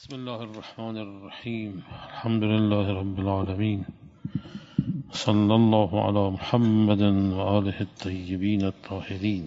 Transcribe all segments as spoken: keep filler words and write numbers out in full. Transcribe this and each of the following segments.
بسم الله الرحمن الرحیم. الحمد لله رب العالمین. صلی الله علی محمد و آله الطیبین الطاهرین.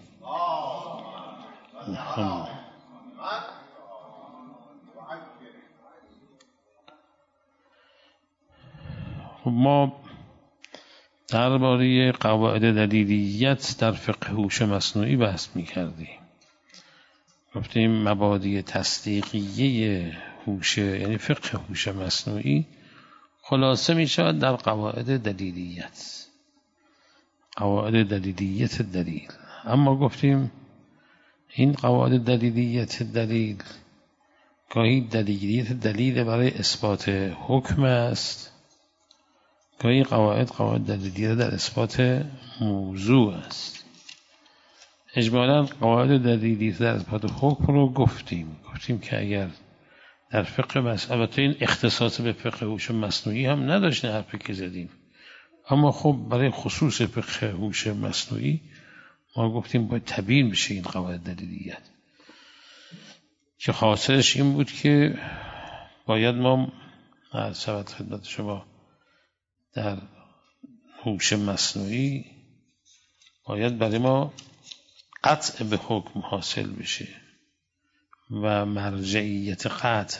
ما درباره قواعد دلیلیت در فقه هوش مصنوعی بحث می‌کردیم. گفتیم مبادی تصدیقیه هوش، یعنی فقه هوش مصنوعی، خلاصه می شود در قواعد دلیلیت، قواعد دلیلیت دلیل. اما گفتیم این قواعد دلیلیت دلیل گاهی دلیلیت دلیل برای اثبات حکم است، گاهی قواعد قواعد دلیلیت در اثبات موضوع است. اجمالاً قواعد دلیلیت در اثبات حکم رو گفتیم گفتیم که اگر در فقه مصنوعی، البته این اختصاص به فقه هوش مصنوعی هم نداشتیم حرفی که زدیم، اما خب برای خصوص فقه هوش مصنوعی ما گفتیم باید تبیین بشه این قواعد دلیلیت، که حاصلش این بود که باید ما عرض شود خدمت شما در هوش مصنوعی باید برای ما قطع به حکم حاصل بشه و مرجعیت قطع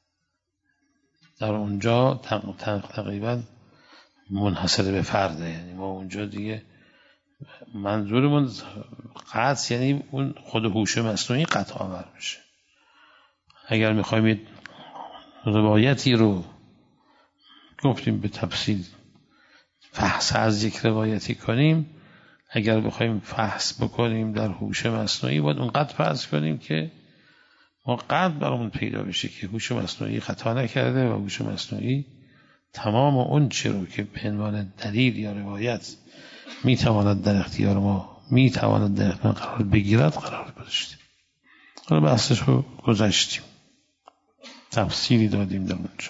در اونجا تقریبا منحصر به فرده. یعنی ما اونجا دیگه منظورمون قطع یعنی اون خود هوش مصنوعی قطع آور بشه. اگر میخوایم روایتی رو گفتیم به تفصیل فحص از یک روایتی کنیم، اگر بخوایم فحص بکنیم در هوش مصنوعی باید اونقدر فحص کنیم که ما قطع برامون پیدا بشه که هوش مصنوعی خطا نکرده و هوش مصنوعی تمام اون چی رو که به عنوان دلیل یا روایت میتواند در اختیار ما میتواند در اختیار قرار بگیرد قرار گذاشتیم. حالا بحثش رو گذاشتیم، تفصیلی دادیم در اونجا.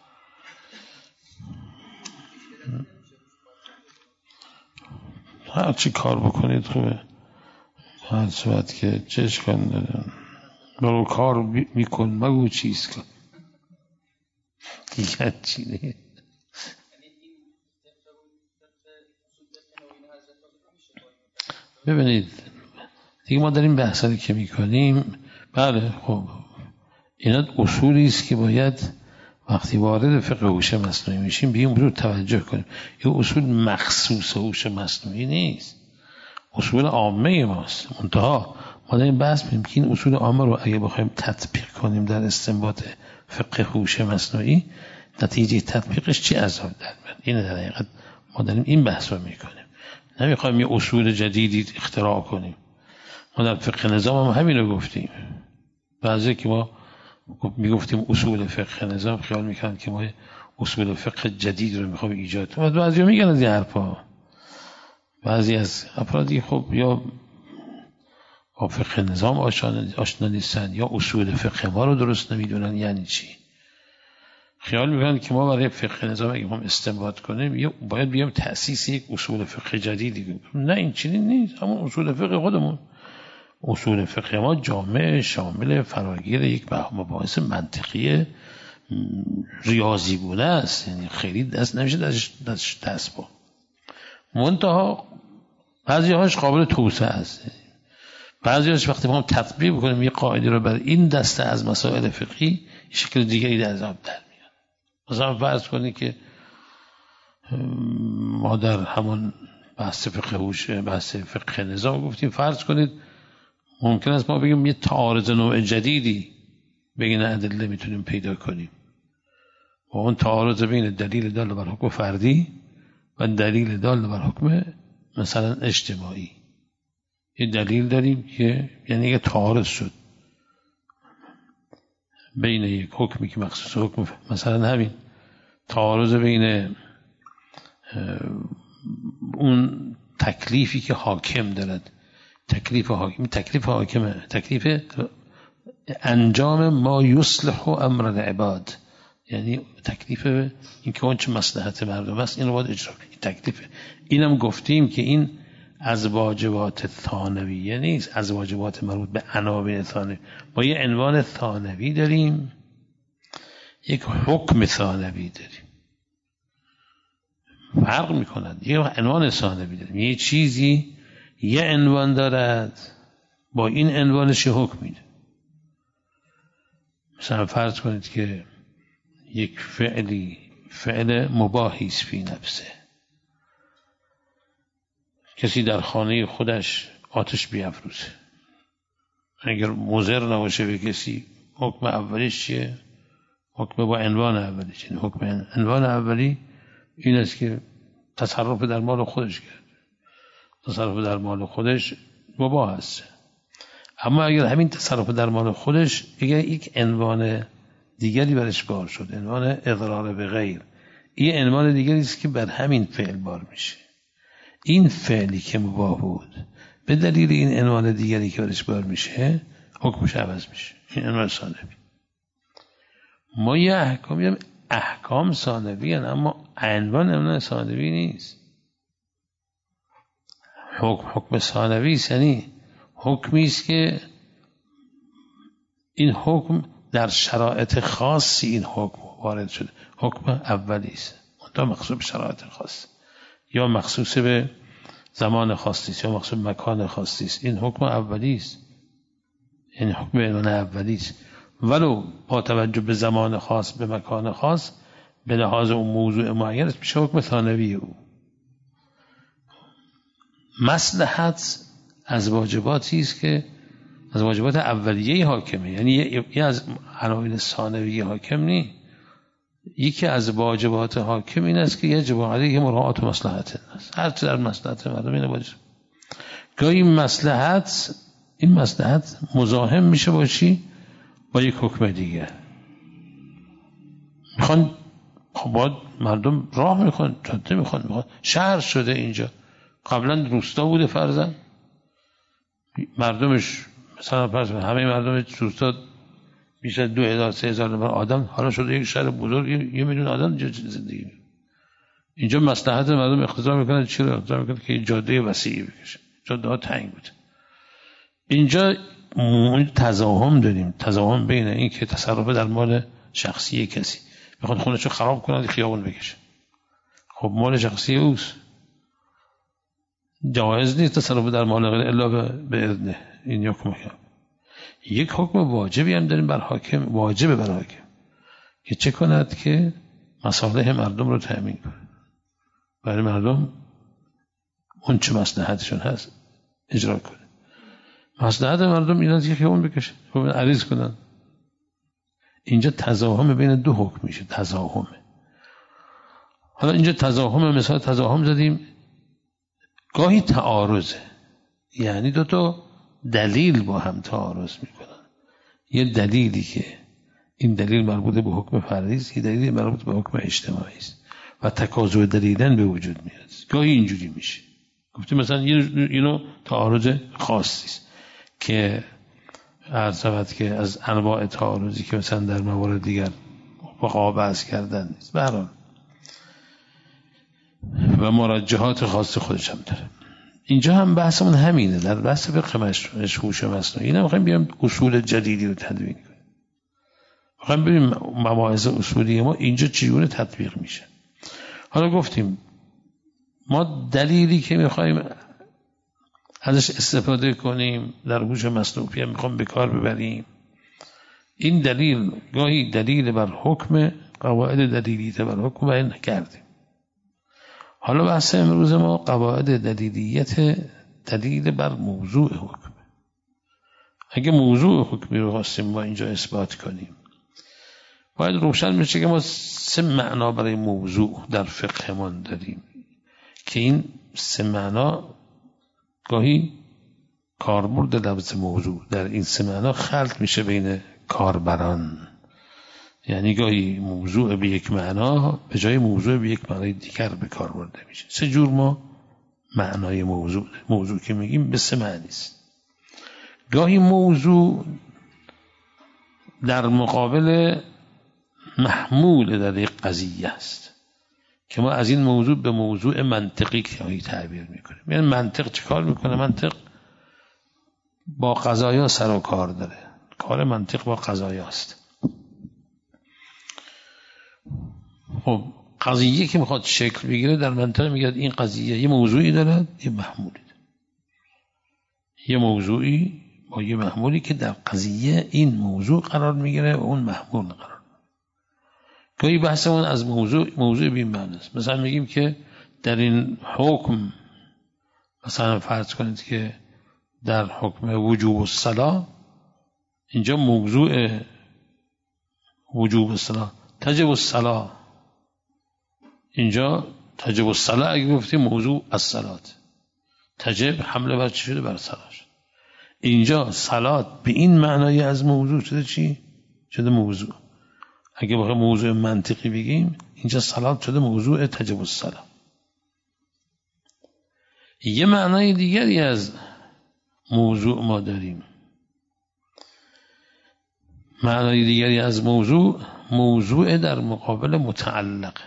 هر چی کار بکنید خوبه، هر صورت که چش کن دارن برو کار میکن مگو چیز کن دیگر چی نه. ببینید دیگه ما داریم بحثی که میکنیم، بله خب اینا اصولی است که باید وقتی وارد فقه هوش مصنوعی میشیم بیایم رو توجه کنیم. این اصول مخصوص هوش مصنوعی نیست، اصول عامه ماست. منتها ما داریم بحث می‌کنیم که این اصول عامه رو اگه بخوایم تطبیق کنیم در استنباط فقه هوش مصنوعی، نتیجه تطبیقش چی عذاب در میاد؟ اینه در حقیقت ما داریم این بحث رو میکنیم، نمیخوایم یه اصول جدیدی اختراع کنیم. ما در فقه نظام هم همین رو گفتیم. بعضی که ما میگفتیم اصول فقه نظام خیال میکنن که ما اصول فقه جدید رو میخوایم ایجاد کنیم. بعضی ها میگن از این حرفا، بعضی از افرادی خب یا با فقه نظام آشنا نیستن یا اصول فقه ما رو درست نمیدونن. یعنی چی؟ خیال میکنن که ما برای فقه نظام اگه ما استنباط کنیم باید بیام تأسیس یک اصول فقه جدیدی کنیم. نه این چنین نیست، همون اصول فقه خودمون. اصول فقه ما جامع شامل فراگیر یک مباحث منطقی ریاضی گونه است، یعنی خیلی دست نمیشه دست دست با. منتها بعضی هاش قابل توسعه است، بعضی هاش وقتی ما تطبیق بکنیم یک قاعده رو بر این دسته از مسائل فقهی شکل دیگری در ذات در میاد. مثلا فرض کنید که ما در همون بحث فقه هوش بحث فقه نظام گفتیم، فرض کنید ممکن است ما بگیم یه تعارض نوع جدیدی بین ادله میتونیم پیدا کنیم و اون تعارض بین دلیل دال بر حکم فردی و دلیل دال بر حکم مثلا اجتماعی. یه دلیل داریم که یعنی یه تعارض شد بین یک حکمی که مخصوص حکم، مثلا همین تعارض بین اون تکلیفی که حاکم دارد، تکلیف حاکم تکلیف حاکمه تکلیف انجام ما یصلح امر العباد، یعنی تکلیف این که اون چه مصلحت مردم است این رو باید اجرا کنیم. تکلیف اینم گفتیم که این از واجبات ثانویه نیست، از واجبات مربوط به عناوین ثانوی. ما یه عنوان ثانوی داریم یک حکم ثانوی داریم، فرق میکنند. یه عنوان ثانوی داریم، یه چیزی یه عنوان دارد، با این عنوانش حکم میده. مثلا فرض کنید که یک فعلی فعل مباحی است فی نفسه، کسی در خانه خودش آتش بیافروزه، اگر مضر نباشه به کسی، حکم اولیش چیه؟ حکم با عنوان اولیش، یعنی حکم عنوان اولی این است که تصرف در مال خودش کرد، تصرف در مال خودش مباح است. اما اگر همین تصرف در مال خودش اگر یک عنوان دیگری برش بار شد، عنوان اضرار به غیر، این عنوان دیگری است که بر همین فعل بار میشه. این فعلی که مباح بود به دلیل این عنوان دیگری که برش بار میشه حکمش عوض میشه. این عنوان ثانوی. ما یه احکامی هم احکام ثانوی هستند، اما عنوان عنوان ثانوی نیست. حکم حکم ثانوی است، یعنی حکمی است که این حکم در شرایط خاصی این حکم وارد شده. حکم اولی است، تا مخصوص به شرایط خاص، یا مخصوص به زمان خاصی است، یا مخصوص به مکان خاصی است. این حکم اولی است، یعنی حکم عنوان اولی است، ولو با توجه به زمان خاص، به مکان خاص، به لحاظ اون موضوع معین است، میشه حکم ثانوی او. مصلحت از واجباتی است که از واجبات اولیه حاکمه، یعنی یکی از عناوین ثانوی حاکم نی. یکی از واجبات حاکم این است که یجب علیه مراعات مصلحت الناس، هر چه در مصلحت مردم اینه واجب. گاهی مصلحت این مصلحت مزاحم میشه باشی با یک حکم دیگه. میخوان خب مردم راه میخوان، جاده میخوان، میخوان شهر شده اینجا، قبلا روستا بوده فرضاً، مردمش مثلا فرض همه مردم روستا بیش از دو هزار سه هزار نفر آدم، حالا شده یک شهر بزرگ یه میلیون آدم اینجا زندگی. اینجا مصلحت مردم اقتضا میکنه، چرا اقتضا میکنه که جاده وسیعی بکشه، جاده ها تنگ بود. اینجا تضاهم داریم، تضاهم بین این که تصرف در مال شخصی کسی، میخواد خونه‌شو خراب کنه خیابون بکشه، خب مال شخصی اوست، جایز نیست تصرف در مال غیر الا به اذنه. این حکم یک حکم واجبی هم داریم بر حاکم، واجبه بر حاکم که چه کند؟ که مصالح مردم رو تأمین کنه، برای مردم اون چه مصلحتشون هست اجرا کنه. مصلحت مردم این است که خیابون بکشه، خب عریض کنن. اینجا تضاهم بین دو حکم میشه، تضاهم. حالا اینجا تضاهم، مثال تضاهم زدیم، گاهی تعارضه، یعنی دو تا دلیل با هم تعارض میکنن. یه دلیلی که این دلیل مربوط به حکم فردی است، یه دلیل مربوط به حکم اجتماعی است و تقاضای دلیلن به وجود میاد. گاهی اینجوری میشه. گفتیم مثلا یه نوع تعارض خاصی است که عرض شود که از انواع تعارضی که مثلا در موارد دیگر وقوع بحث کردن نیست، به هر حال و مرجحات خاص خودش هم داره. اینجا هم بحثمون همینه، در بحث فقه هوش مصنوعی اینا میخوایم بیام اصول جدیدی رو تدوین کنیم، میخوایم ببینیم مباحث اصولی ما اینجا چگونه تطبیق میشه. حالا گفتیم ما دلیلی که میخوایم ازش استفاده کنیم در هوش مصنوعی هم میخوام به کار ببریم، این دلیل گاهی دلیل بر حکم، قواعد دلیلیت بر حکم بیان کردیم. حالا بحث امروز ما قواعد دلیلیت دلیل بر موضوع حکم. اگه موضوع حکمی رو خواستیم ما اینجا اثبات کنیم، باید روشن بشه که ما سه معنا برای موضوع در فقهمان داریم که این سه معنا گاهی کاربرد لفظ موضوع در این سه معنا خلط میشه بین کاربران، یعنی گاهی موضوع به یک معنا به جای موضوع به یک معنای دیگر به کار برده میشه. سه جور ما معنای موضوع موضوع که میگیم به سه معنی است. گاهی موضوع در مقابل محمول در یک قضیه است که ما از این موضوع به موضوع منطقی که تعبیر میکنیم. یعنی منطق چه کار میکنه؟ منطق با قضایا سر و کار داره، کار منطق با قضایا است. خب قضیه که میخواد شکل بگیره در منطقه میگه این قضیه یه موضوعی دارد یه محمولی دارد. یه موضوعی با یه محمولی که در قضیه این موضوع قرار میگیره و اون محمول قرار میگیره. گاهی بحثمون از موضوع موضوع به این معنی است. مثلا میگیم که در این حکم، مثلا فرض کنید که در حکم وجوب الصلاة اینجا موضوع وجوب الصلاة تجب الصلاة، اینجا تجب الصلاة اگه گفتیم موضوع الصلاة تجب حمله بر چی شده؟ بر صلاة شد. اینجا صلاة به این معنای از موضوع شده چی؟ شده موضوع. اگه بخواه موضوع منطقی بگیم اینجا صلاة شده موضوع تجب الصلاة. یه معنای دیگری از موضوع ما داریم. معنای دیگری از موضوع موضوع در مقابل متعلق.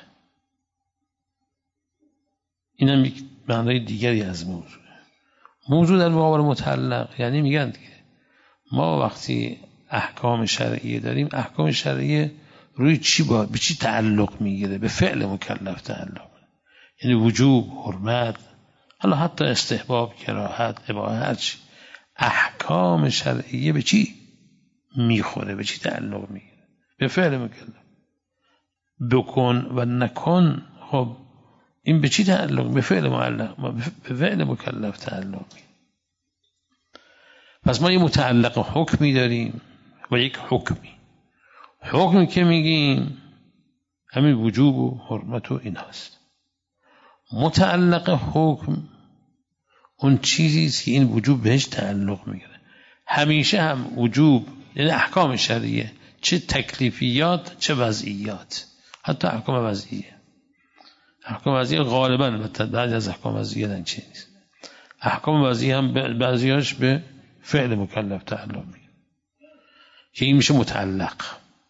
این هم یک معنای دیگری از موضوع. موضوع در مقابل متعلق یعنی میگن که ما وقتی احکام شرعیه داریم، احکام شرعیه روی چی با به چی تعلق میگیره؟ به فعل مکلف تعلق، یعنی وجوب، حرمت، حالا حتی استحباب، کراهت، اباحه، هر چی. احکام شرعیه به چی میخوره؟ به چی تعلق میگیره؟ به فعل مکلف. بکن و نکن، خب این به چی تعلق؟ به فعل معلق، به فعل مکلف تعلق میگیره. پس ما یه متعلق حکمی داریم و یک حکمی. حکمی که میگیم همین وجوب و حرمت و این هست. متعلق حکم اون چیزی است که این وجوب بهش تعلق میگیره. همیشه هم وجوب یعنی احکام شرعیه، چه تکلیفیات چه وضعیات، حتی احکام وضعیه. احکام وضعیه غالبا بعضی از احکام وضعیه دن چی نیست. احکام وضعیه هم بعضیاش به فعل مکلف تعلق میگیره که این میشه متعلق.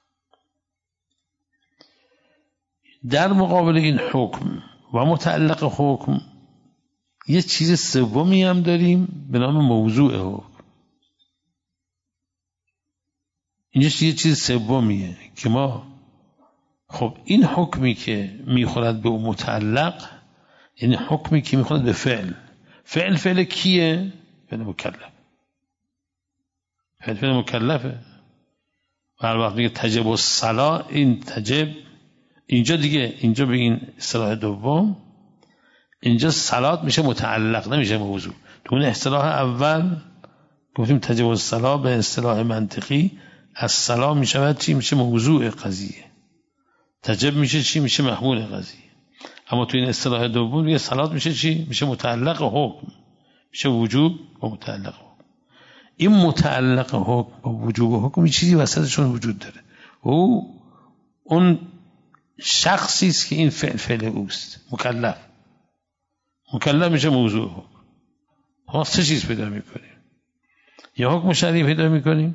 در مقابل این حکم و متعلق حکم یه چیز سومی هم داریم به نام موضوع حکم. اینجا یه چیز سومیه که ما خب این حکمی که میخورد به اون متعلق، یعنی حکمی که میخورد به فعل. فعل فعل کیه؟ فعل مکلف. فعل فعل مکلفه. و هر وقت میگه تجب الصلاة، این تجب اینجا دیگه اینجا به این اصطلاح دوم اینجا صلات میشه متعلق نمیشه موضوع. تو اون اصطلاح اول گفتیم تجب الصلاة به اصطلاح منطقی از صلاة میشود چی؟ میشه موضوع قضیه. تجب میشه چی؟ میشه محمول قضیه. اما تو این اصطلاح دوم یه صلات میشه چی؟ میشه متعلق حکم، میشه وجوب و متعلق حکم. این متعلق حکم و وجوب و حکم چیزی وسطشون وجود داره. او اون شخصی است که این فعل فعل اوست، مکلف. مکلف میشه موضوع حکم. ما سه چیز پیدا میکنیم. یه حکم شرعی پیدا میکنیم،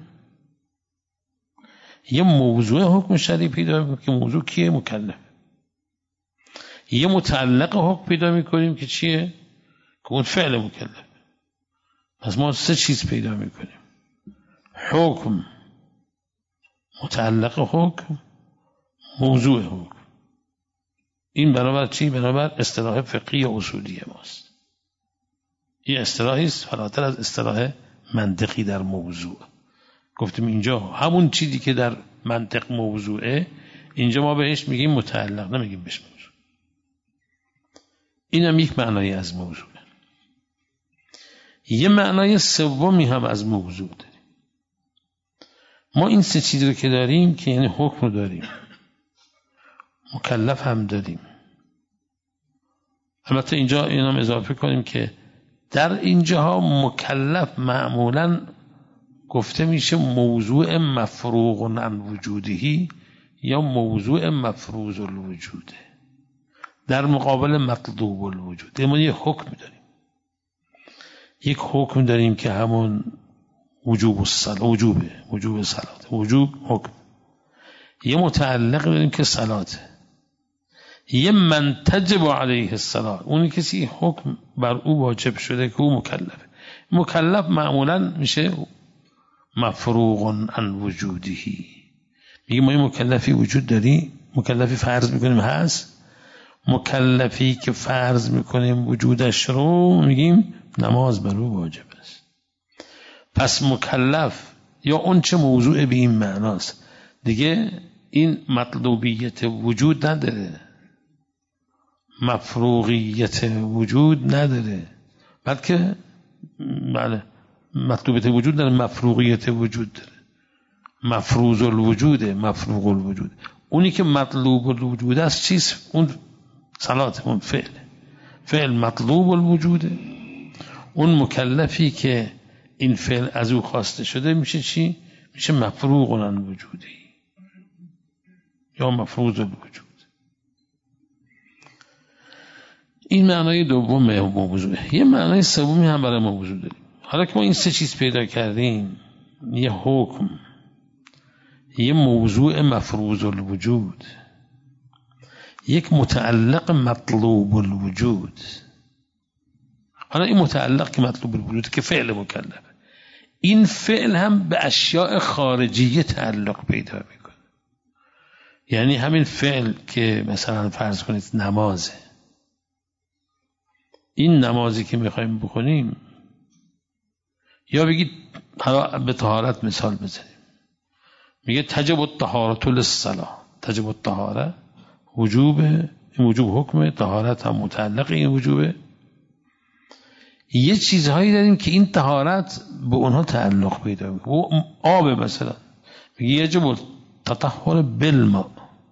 یه موضوع حکم شرعی پیدا میکنیم که موضوع کیه؟ مکلف. یه متعلق حکم پیدا میکنیم که چیه؟ که اون فعل مکلف. پس ما سه چیز پیدا میکنیم: حکم، متعلق حکم، موضوع حکم. این برابر چی؟ برابر اصطلاح فقهی اصولی ماست. این اصطلاحی است فراتر از اصطلاح منطقی در موضوع. گفتیم اینجا همون چیزی که در منطق موضوعه، اینجا ما بهش میگیم متعلق، نمیگیم بهش موضوع. این هم یک معنای از موضوع. یه معنای سومی هم از موضوع داریم. ما این سه چیز رو که داریم که یعنی حکم رو داریم، مکلف هم داریم. البته اینجا این هم اضافه کنیم که در اینجاها مکلف معمولاً گفته میشه موضوع مفروغ عن وجودهی یا موضوع مفروض الوجوده، در مقابل مطلوب الوجود. ما یک حکم داریم، یک حکم داریم که همون وجوب الصلاة، وجوبه، وجوب صلات، وجوب حکم. یه متعلق داریم که صلاته. یه من تجب علیه الصلاة، اونی کسی حکم بر او واجب شده که او مکلفه. مکلف معمولا میشه مفروغ عن وجودهی. میگه ما یه مکلفی وجود داری مکلفی فرض میکنیم هست، مکلفی که فرض میکنیم وجودش رو میگیم نماز بر او واجب است. پس مکلف یا اون چه موضوع به این معناست دیگه این مطلوبیت وجود نداره، مفروغیت وجود نداره، بلکه بله مطلوبیت وجود داره، مفروغیت وجود داره، مفروض الوجوده، مفروغ الوجود. اونی که مطلوب الوجود است چیست؟ اون صلات، اون فعل فعل مطلوب الوجوده. اون مکلفی که این فعل از او خواسته شده میشه چی؟ میشه مفروغ الوجودی یا مفروض الوجود. این معنای دوم موضوعه. یه معنای سومی هم برای موضوع داریم. حالا که ما این سه چیز پیدا کردیم، یه حکم، یه موضوع مفروض الوجود، یک متعلق مطلوب الوجود. حالا این متعلق که مطلوب الوجود که فعل مکلفه، این فعل هم به اشیاء خارجیه تعلق پیدا میکنه. یعنی همین فعل که مثلا فرض کنید نمازه، این نمازی که میخوایم بکنیم، یا بگید حالا به طهارت مثال بزنیم، میگه تجب الطهارة للصلاة، تجب الطهارة وجوب، این وجوب حکمه، طهارت هم متعلق این وجوبه. یه چیزهایی داریم که این طهارت به اونها تعلق پیدا میکنه. آب مثلا میگه یجب التطهر بالماء،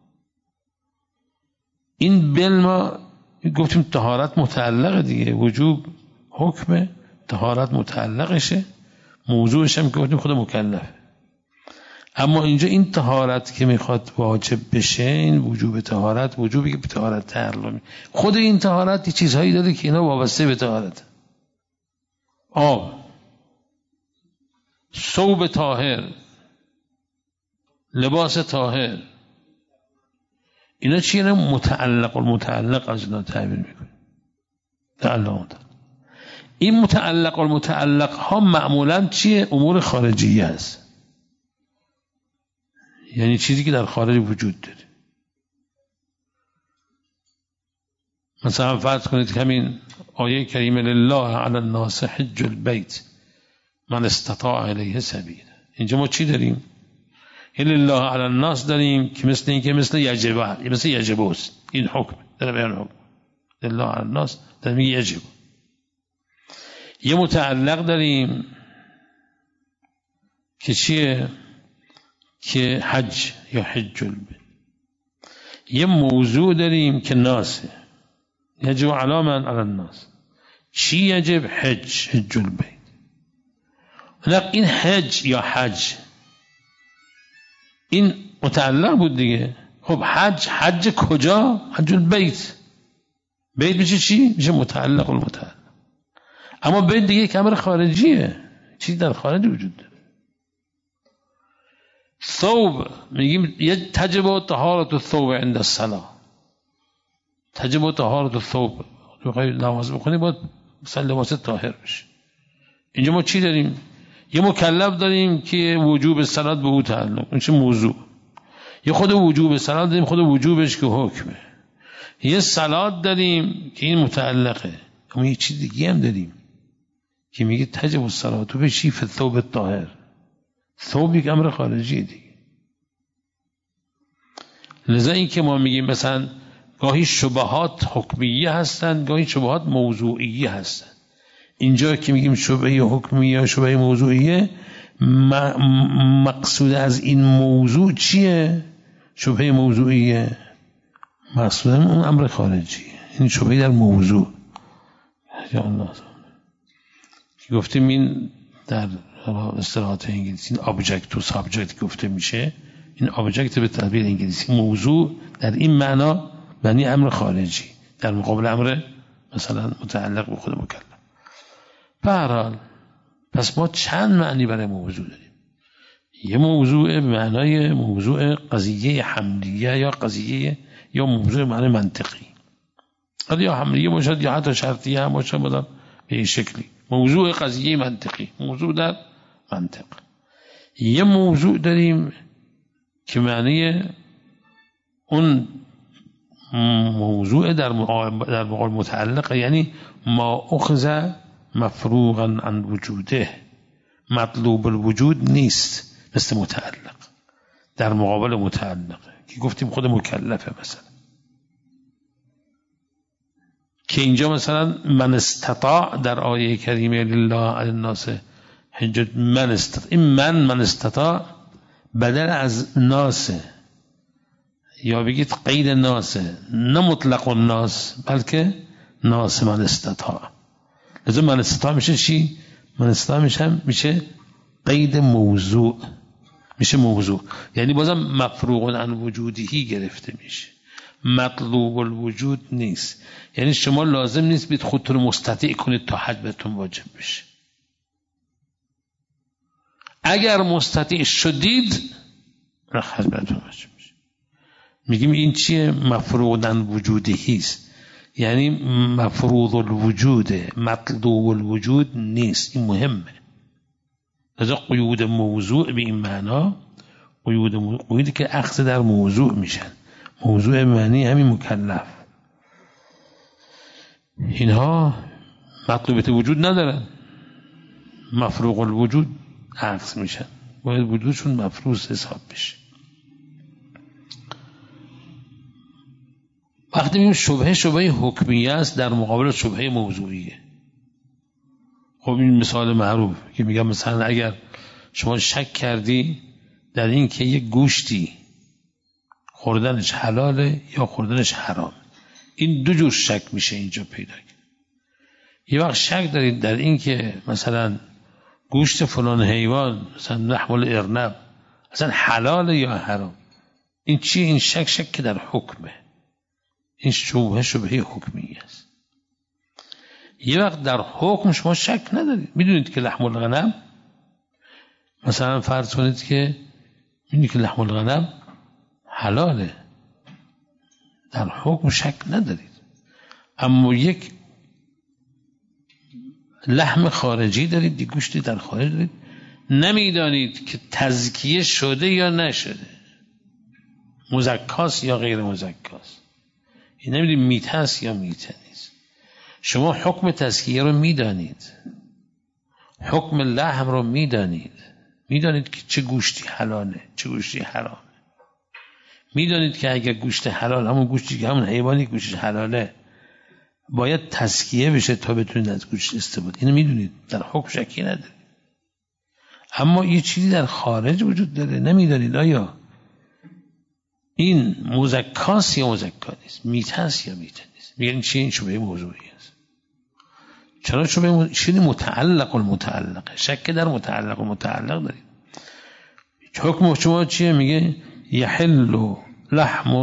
این بالماء گفتیم طهارت متعلق دیگه، وجوب حکمه، طهارت متعلقشه، موضوعش هم که گفتیم خود مکلفه. اما اینجا این طهارت که میخواد واجب بشه، این وجوب طهارت، وجوبی که به طهارت تعلق میکنه، خود این طهارت یه چیزهایی داره که اینا وابسته به طهارت. آب، ثوب طاهر، لباس طاهر، اینا چیه؟ متعلق المتعلق از اینا تعبیر میکنه. تعلق متعلق. این متعلق المتعلق ها معمولا چیه؟ امور خارجیه است، یعنی چیزی که در خارج وجود داره. مثلا فرض کنید که همین آیه کریمه لله علی الناس حج البیت من استطاع الیه سبیلا، اینجا ما چی داریم؟ لله علی الناس داریم که مثل این که مثل یجب، مثل یجب است، این حکم در بیان حکم لله علی الناس در میگه یجب. یه متعلق داریم که چیه؟ که حج یا حج البیت. یه موضوع داریم که ناسه، یجب علی من علی الناس. چی یجب؟ حج، حج البیت. این حج یا حج این متعلق بود دیگه. خب حج، حج کجا؟ حج البیت. بیت میشه چی؟ میشه متعلق المتعلق. اما بیت دیگه یک امر خارجیه، چیزی در خارج وجود داره. ثوب میگیم یه تجب طهارت الثوب عند الصلاه، تجب طهارت الثوب، بخوای نماز بخونی باید مثلا لباس طاهر بشه. اینجا ما چی داریم؟ یه مکلف داریم که وجوب صلات به او تعلق، این چه موضوع. یه خود وجوب صلات داریم، خود وجوبش که حکمه. یه صلات داریم که این متعلقه. اما یه چیز دیگه هم داریم که میگه تجب الصلات به چی؟ فی الثوب الطاهر. ثوب یک امر خارجی دیگه. لذا این که ما میگیم مثلا گاهی شبهات حکمیه هستن، گاهی شبهات موضوعیه هستن. اینجا که میگیم شبهه حکمیه یا شبهه موضوعیه، مقصود از این موضوع چیه؟ شبهه موضوعیه مقصود اون امر خارجیه، این شبهه در موضوع. یا الله گفتیم این در اصطلاحات انگلیسی این object to subject گفته میشه. این object به تعبیر انگلیسی موضوع در این معنا معنی امر خارجی در مقابل امر مثلا متعلق به خود مکلف. به هر حال پس ما چند معنی برای موضوع داریم. یه موضوع به معنای موضوع قضیه حملیه یا قضیه یا موضوع معنی منطقی، یا حملیه باشد یا حتی شرطیه هم باشد، به این شکلی موضوع قضیه منطقی، موضوع در منطق. یه موضوع داریم که معنی اون موضوع در در مقابل متعلق، یعنی ما اخذ مفروغا عن وجوده، مطلوب الوجود نیست مثل متعلق، در مقابل متعلق که گفتیم خود مکلفه. مثلا که اینجا مثلا من استطاع در آیه کریمه لله علی الناس حج من استطاع، این من من استطاع بدل از ناسه، یا بگید قید ناسه، نه مطلق الناس بلکه ناس من استطاع. لذا من استطاع میشه چی؟ من استطاع میشه میشه قید موضوع، میشه موضوع، یعنی بازم مفروغ عن وجودی گرفته میشه، مطلوب الوجود نیست. یعنی شما لازم نیست بید خودتون مستطیع کنید تا حج بهتون واجب بشه. اگر مستطیع شدید حج بهتون واجب بشه. میگیم این چیه؟ مفروغ عن وجودی است، یعنی مفروض الوجود، مطلوب الوجود نیست. این مهمه. لذا قیود موضوع به این معنا قیود موضوع، قیودی که اخذ در موضوع میشن. موضوع معنی همین مکلف. اینها مطلوبیت وجود ندارن، مفروغ الوجود اخذ میشن، باید وجودشون مفروض حساب بشه. وقتی میگیم شبهه، شبهه حکمیه است در مقابل شبهه موضوعیه. خب این مثال معروف که میگم مثلا اگر شما شک کردی در این که یک گوشتی خوردنش حلاله یا خوردنش حرام، این دو جور شک میشه اینجا پیدا کرد. یه وقت شک دارید در این که مثلا گوشت فلان حیوان مثلا لحم الارنب مثلا حلاله یا حرام، این چیه؟ این شک شک که در حکمه، این شبهه شبهه حکمی است. یه وقت در حکم شما شک ندارید، میدونید که لحم الغنم مثلا فرض کنید که میدونید که لحم الغنم حلاله، در حکم شک ندارید. اما یک لحم خارجی دارید، یک گوشتی در خارج دارید، نمیدانید که تزکیه شده یا نشده، مزکاست یا غیر مزکاست، این نمیدونید میته است یا میته نیست. شما حکم تزکیه رو میدانید، حکم لحم رو میدانید، میدانید که چه گوشتی حلاله چه گوشتی حرامه، میدانید که اگر گوشت حلال همون گوشتی که همون حیوانی گوشتش حلاله باید تزکیه بشه تا بتونید از گوشت استفاده، اینو میدونید، در حکم شکی ندارید. اما یه چیزی در خارج وجود داره، نمیدانید آیا این مزکاست یا مزکا نیست، میته است یا میته نیست. میگن چی؟ این شبهه موضوعی است. چرا شبهه چیزی متعلق المتعلقه، شک در متعلق و متعلق دارید. حکم شما چیه؟ میگه یحل لحم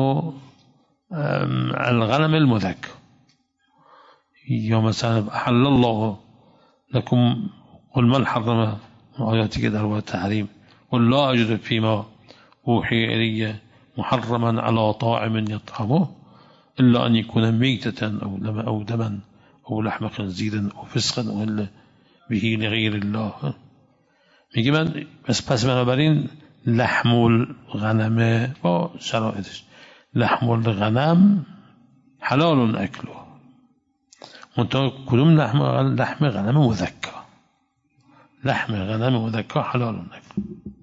الغنم المذکر، یا مثلا حل الله لكم قل من حرم، آیاتی که در باب تحریم، قل لا اجد فيما اوحی الی محرما على طاعم يطعمه الا ان يكون میتة او دما او دما او لحم خنزیر او فسقا اهل به لغیر الله. میگه من پس پس بنابراین لحم الغنم با شرایطش، لحم الغنم حلال اکله، منتها کدوم لحم لحم غنم مذکا، لحم غنم مذکا حلال اکله.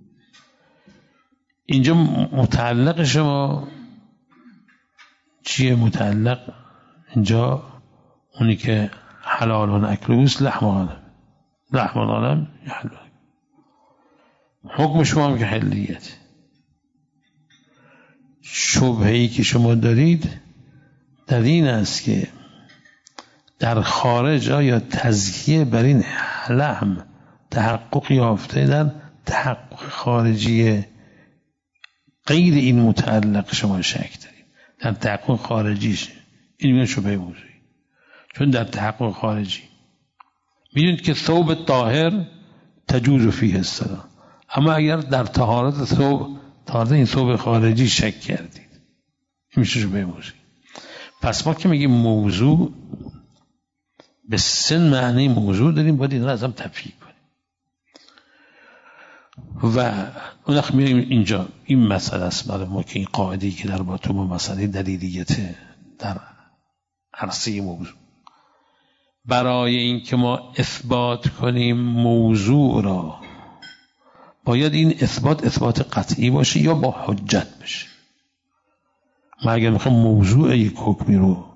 اینجا متعلق شما چیه؟ متعلق اینجا اونی که حلال اکله است لحم غنم، لحم غنم حلال، حکم شما هم که حلیت. شبهه‌ای که شما دارید در این است که در خارج آیا تزکیه بر این لحم تحقق یافته در تحقق خارجی غیر این متعلق شما شک دارید، در تحقق خارجیش این میگن شبهه موضوعی. چون در تحقق خارجی میدونید که ثوب طاهر تجوز فیه الصلاة، اما اگر در طهارت ثوب طهارت این ثوب خارجی شک کردید این میشه شبهه موضوعی. پس ما که میگیم موضوع به سن معنی موضوع داریم، باید این را از هم تفکیک کنیم. و اون وقت میریم اینجا این مسئله است برای ما که این قاعده‌ای که در با تو با مسئله دلیلیت در عرصه موضوع، برای اینکه ما اثبات کنیم موضوع را باید این اثبات اثبات قطعی باشه یا با حجت بشه. ما اگر میخوایم موضوع یک حکمی رو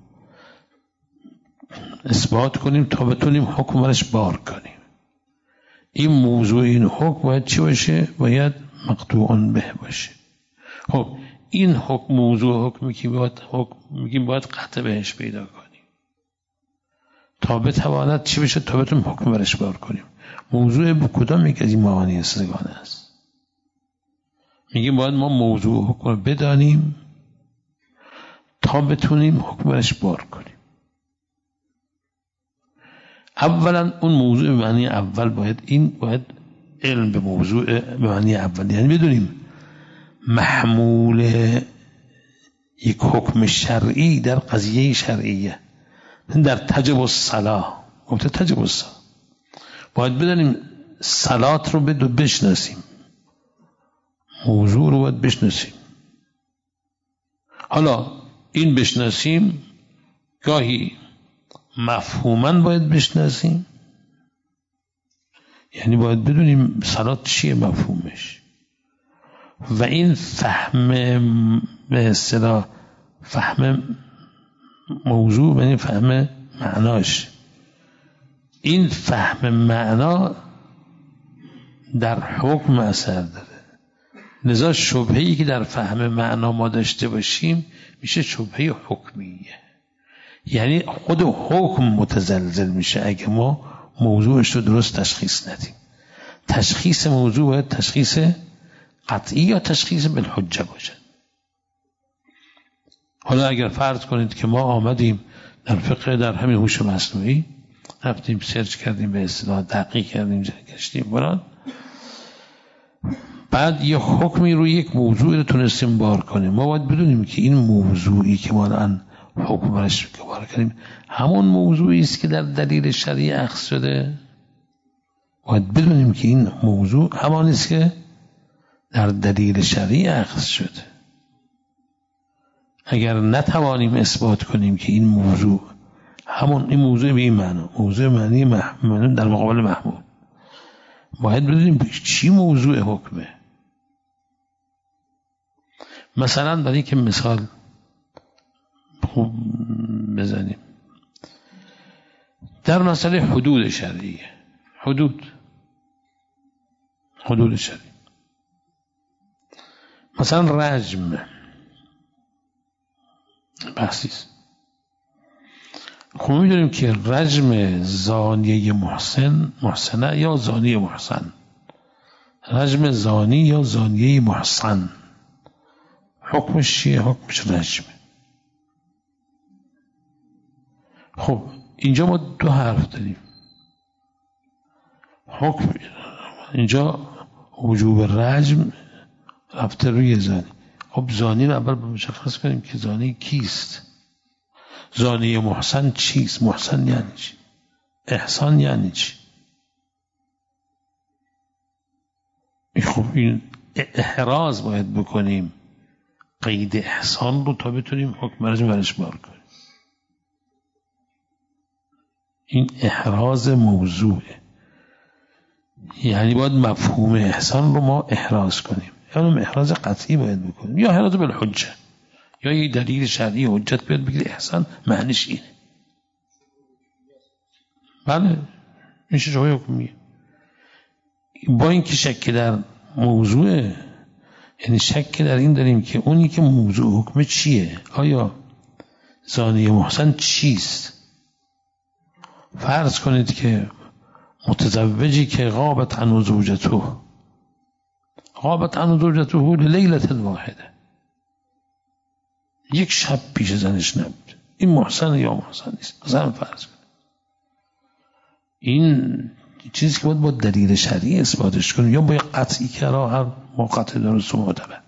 اثبات کنیم تا بتونیم حکم برش بار کنیم، این موضوع این حکم باید چی باشه؟ باید مقطوع به باشه. خب این حکم موضوع حکمی که باید حکم میگیم باید قطع بهش پیدا کنیم تا بتواند چی بشه؟ تا بتونیم حکم برش بار کنیم. موضوع به کدام یک از این معانی سگانه است؟ میگیم باید ما موضوع حکم رو بدانیم تا بتونیم حکم برش بار کنیم. اولا اون موضوع به معنی اول باید این باید علم به موضوع به معنی اول، یعنی بدونیم محمول یک حکم شرعی در قضیه شرعیه، در تجب الصلاة گفته تجب الصلاة باید بدونیم صلات رو بدو بشناسیم، موضوع رو باید بشناسیم. حالا این بشناسیم گاهی مفهوماً باید بشناسیم، یعنی باید بدونیم صلات چیه مفهومش، و این فهم به اصطلاح فهم موضوع یعنی فهم معناش. این فهم معنا در حکم اثر داره، لذا شبهه‌ای که در فهم معنا ما داشته باشیم میشه شبهه حکمیه، یعنی خود حکم متزلزل میشه اگه ما موضوعش رو درست تشخیص ندیم. تشخیص موضوع باید تشخیص قطعی یا تشخیص بالحجه باشه. حالا اگر فرض کنید که ما آمدیم در فقه در همین هوش مصنوعی رفتیم سرچ کردیم به اصطلاح دقیق کردیم گشتیم بران، بعد یه حکمی رو یک موضوع رو تونستیم بار کنیم، ما باید بدونیم که این موضوعی که ما الان حکم برش بار کنیم همون موضوعی است که در دلیل شرعی اخذ شده. باید بدونیم که این موضوع همانی است که در دلیل شرعی اخذ شده. اگر نتوانیم اثبات کنیم که این موضوع همون این موضوع به این معنا موضوع معنی محمول در مقابل محمول، باید بدونیم چی موضوع حکمه. مثلا برای که مثال خوب بزنیم در مسئله حدود شرعی، حدود حدود شرعی مثلا رجم بحثیست. خب می‌دونیم که رجم زانیه محسن محسنه یا زانی محسن، رجم زانی یا زانیه محسن حکمش چیه؟ حکمش رجمه. خب اینجا ما دو حرف داریم، حکم اینجا وجوب رجم رفته روی زانی. خب زانی رو اول مشخص کنیم که زانی کیست، زانی محسن چیست، محسن یعنی چی، احسان یعنی چی. خب این احراز باید بکنیم قید احسان رو تا بتونیم حکم رجم برش بار کنیم. این احراز موضوعه، یعنی باید مفهوم احسان رو ما احراز کنیم، یعنی احراز قطعی باید بکنیم یا احراز بالحجه یا یک دلیل شرعی حجت باید بگید احسان معنیش اینه. بله این شجاعی حکمیه. با این که شک در موضوع، یعنی شک در این داریم که اونی که موضوع حکم چیه، آیا زانی محسن چیست. فرض کنید که متزوجی که غابت عنه زوجته غابت عنه زوجته لیلة واحده، یک شب پیش زنش نبود، این محسن یا محسن نیست. مثلا فرض کنید این چیزی که باید با دلیل شرعی اثباتش کنیم یا با قطعی که را هر موقع درست و معتبر.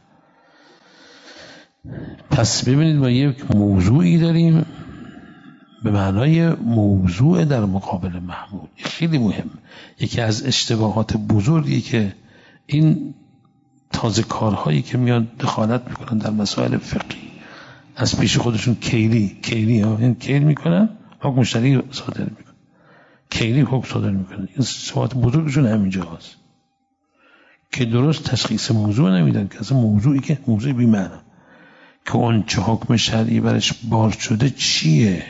پس ببینید ما یک موضوعی داریم به معنای موضوع در مقابل محمول. خیلی مهم، یکی از اشتباهات بزرگی که این تازه کارهایی که میان دخالت میکنن در مسائل فقهی از پیش خودشون کیلی کیلی ها این کیل میکنن، حکم شرعی صادر میکنن، کیلی حکم صادر میکنن. این صفات بزرگشون همینجا هست که درست تشخیص موضوع نمیدن، که اصلا موضوعی که موضوع بی معنی که اون چه حکم شرعی برش بار شده چیه،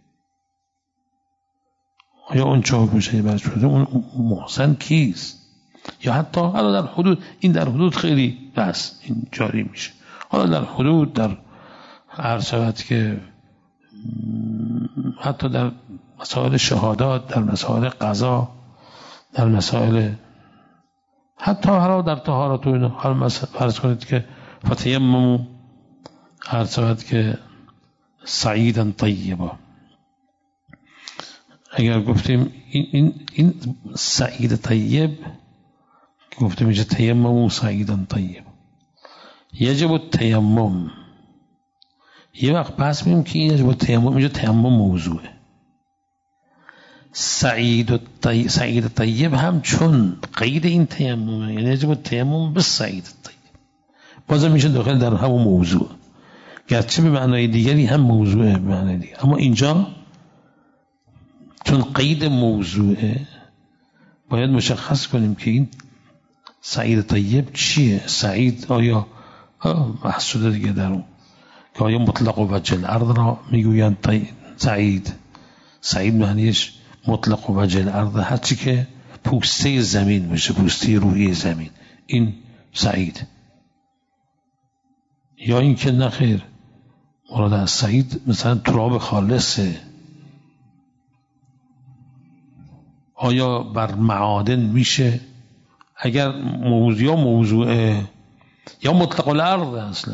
یا اون چه حکم شرعی برش شده اون محسن کیست، یا حتی حالا در حدود، این در حدود خیلی بس این جاری میشه، حالا در حدود در عرض شود که حتی در مسائل شهادات، در مسائل قضا، در مسائل حتی حالا در طهارت و اینا، حالا فرض کنید که فتیمموا عرض شود که سعیدا طیبا، اگر گفتیم این این این سعید طیب گفتیم اینجا تیمموا سعیدا طیبا، یجب التیمم. یه وقت بحث می‌کنیم که این یجب التیمم، اینجا تیمم موضوعه. سعید الطیب، سعید طیب هم چون قید این تیممه، یعنی یجب التیمم به سعید طیب، بازم میشه داخل در همون موضوع، گرچه به معنای دیگری هم موضوعه به معنای دیگر، اما اینجا چون قید موضوعه باید مشخص کنیم که این سعید طیب چیه. سعید آیا بحث شده دیگه در اون که آیا مطلق و وجه الارض را میگویند سعید، سعید معنیش مطلق و وجه الارض هرچی که پوسته زمین میشه، پوسته روحی زمین، این سعید. یا این که نخیر مراد از سعید مثلا تراب خالصه، آیا بر معادن میشه، اگر موضوع یا موضوعه یا مطلق الارض اصلا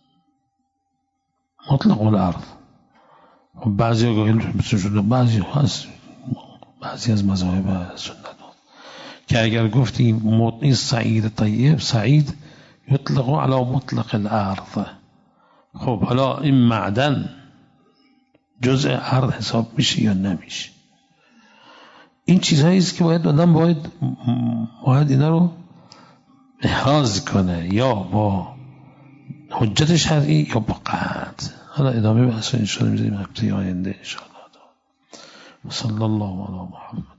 مطلق الارض. بعضی گاهی مثل شده بعضی هست بعضی از مذاهب سنت که اگر گفتیم این سعید طیب، سعید یطلق علی مطلق الارض، خب حالا این معدن جزء ارض حساب میشه یا نمیشه؟ این چیزهایی است که باید آدم باید باید اینا رو احراز کنه، یا با حجت شرعی یا با قطع. حالا ادامه بحث ان شاء الله میذاریم هفته آینده ان شاء الله. صلی الله علی محمد.